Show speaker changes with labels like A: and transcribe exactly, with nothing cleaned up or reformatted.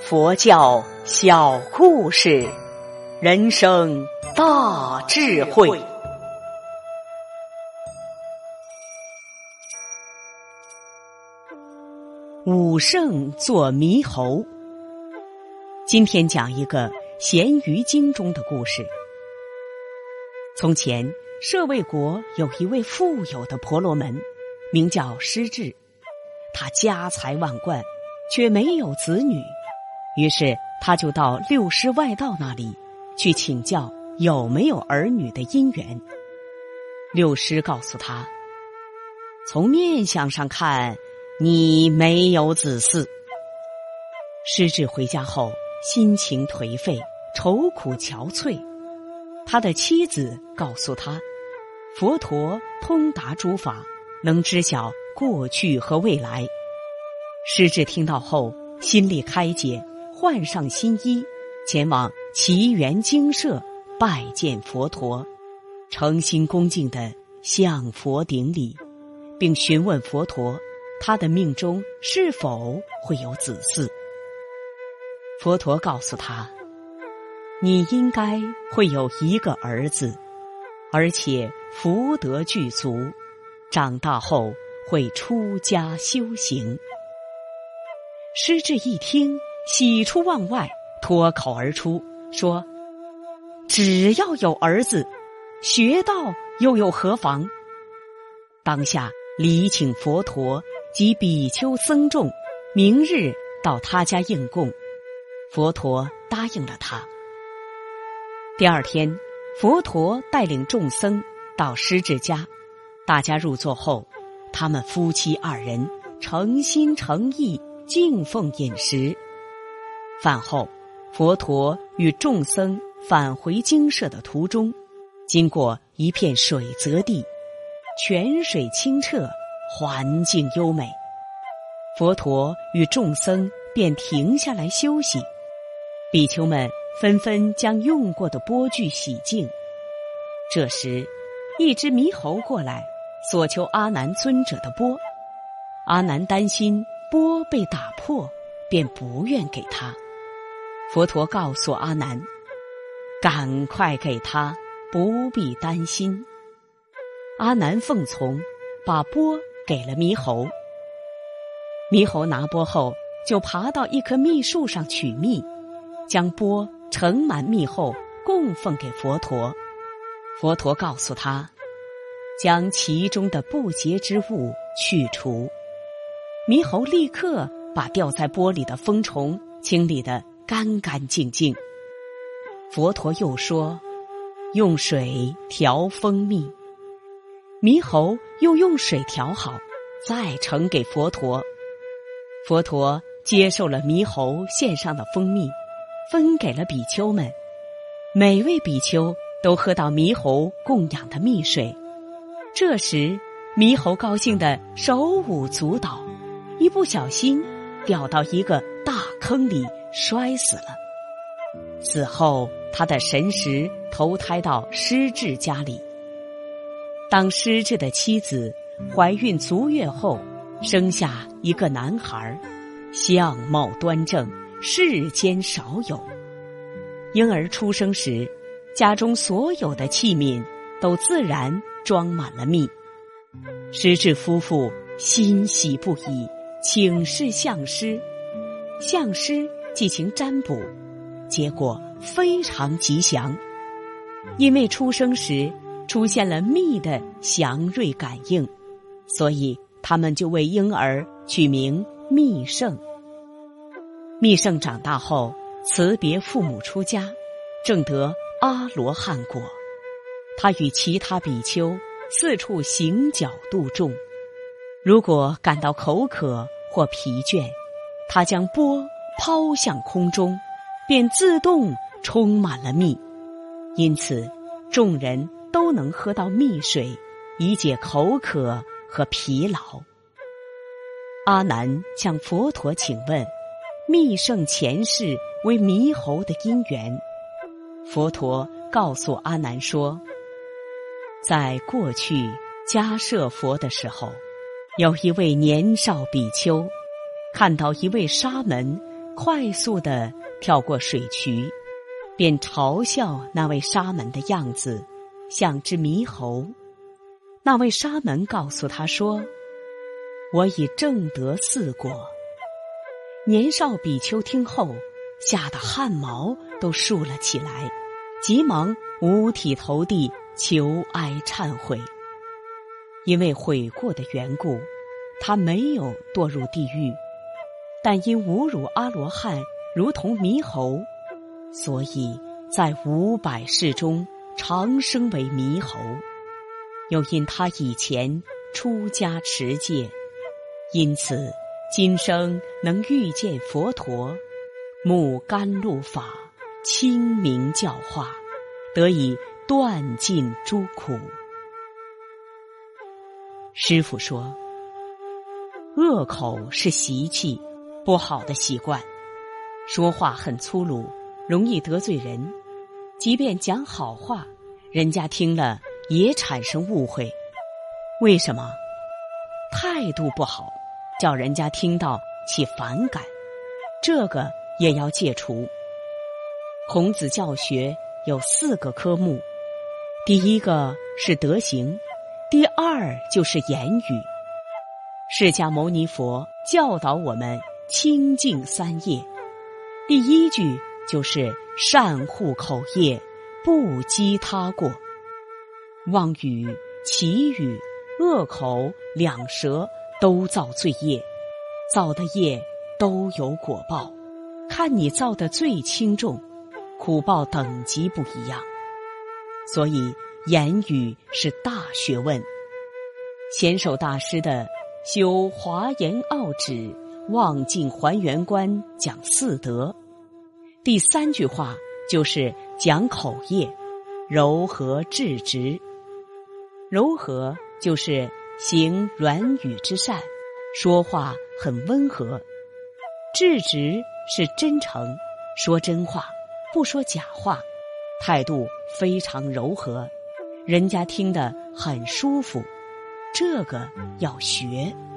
A: 佛教小故事，人生大智慧。武圣做猕猴。今天讲一个《咸鱼经》中的故事。从前，舍卫国有一位富有的婆罗门，名叫师智。他家财万贯，却没有子女，于是他就到六师外道那里去请教有没有儿女的因缘。六师告诉他，从面相上看，你没有子嗣。师智回家后心情颓废，愁苦憔悴。他的妻子告诉他，佛陀通达诸法，能知晓过去和未来。师智听到后心里开解，换上新衣，前往祇园精舍拜见佛陀，诚心恭敬地向佛顶礼，并询问佛陀他的命中是否会有子嗣。佛陀告诉他，你应该会有一个儿子，而且福德具足，长大后会出家修行。师智一听，喜出望外，脱口而出说，只要有儿子，学道又有何妨？当下礼请佛陀及比丘僧众明日到他家应供。佛陀答应了他。第二天，佛陀带领众僧到师智家，大家入座后，他们夫妻二人诚心诚意敬奉饮食。饭后，佛陀与众僧返回精舍的途中，经过一片水泽地，泉水清澈，环境优美。佛陀与众僧便停下来休息，比丘们纷纷将用过的钵具洗净。这时，一只猕猴过来，索求阿难尊者的钵。阿难担心钵被打破，便不愿给他。佛陀告诉阿难，赶快给他，不必担心。阿难奉从，把钵给了猕猴。猕猴拿钵后，就爬到一棵蜜树上取蜜，将钵盛满蜜后供奉给佛陀。佛陀告诉他，将其中的不洁之物去除。猕猴立刻把掉在钵里的蜂虫清理得干干净净。佛陀又说，用水调蜂蜜。猕猴又用水调好，再呈给佛陀。佛陀接受了猕猴献上的蜂蜜，分给了比丘们。每位比丘都喝到猕猴供养的蜜水。这时，猕猴高兴得手舞足蹈，一不小心掉到一个大坑里，摔死了。死后，他的神识投胎到师智家里。当师智的妻子怀孕足月后，生下一个男孩，相貌端正，世间少有。婴儿出生时，家中所有的器皿都自然装满了蜜。师智夫妇欣喜不已，请示相师。相师进行占卜，结果非常吉祥。因为出生时出现了蜜的祥瑞感应，所以他们就为婴儿取名密圣。密圣长大后辞别父母出家，证得阿罗汉果。他与其他比丘四处行脚度众，如果感到口渴或疲倦，他将钵抛向空中，便自动充满了蜜。因此，众人都能喝到蜜水，以解口渴和疲劳。阿难向佛陀请问，密圣前世为猕猴的因缘。佛陀告诉阿难说，在过去迦摄佛的时候，有一位年少比丘看到一位沙门快速地跳过水渠，便嘲笑那位沙门的样子像只猕猴。那位沙门告诉他说：我已证得四果。年少比丘听后，吓得汗毛都竖了起来，急忙五体投地求哀忏悔。因为悔过的缘故，他没有堕入地狱，但因侮辱阿罗汉如同猕猴，所以在五百世中长生为猕猴。又因他以前出家持戒，因此今生能遇见佛陀，目甘露法，清明教化，得以断尽诸苦。师父说，恶口是习气，不好的习惯，说话很粗鲁，容易得罪人，即便讲好话，人家听了也产生误会。为什么？态度不好，叫人家听到起反感，这个也要戒除。孔子教学有四个科目，第一个是德行，第二就是言语。释迦牟尼佛教导我们清净三业，第一句就是善护口业，不讥他过。妄语、绮语、恶口、两舌都造罪业，造的业都有果报，看你造的最轻重，苦报等级不一样。所以言语是大学问。贤首大师的修华严奥旨望尽还原观讲四德，第三句话就是讲口业，柔和质直。柔和就是行软语之善，说话很温和。质直是真诚，说真话，不说假话，态度非常柔和，人家听得很舒服。这个要学。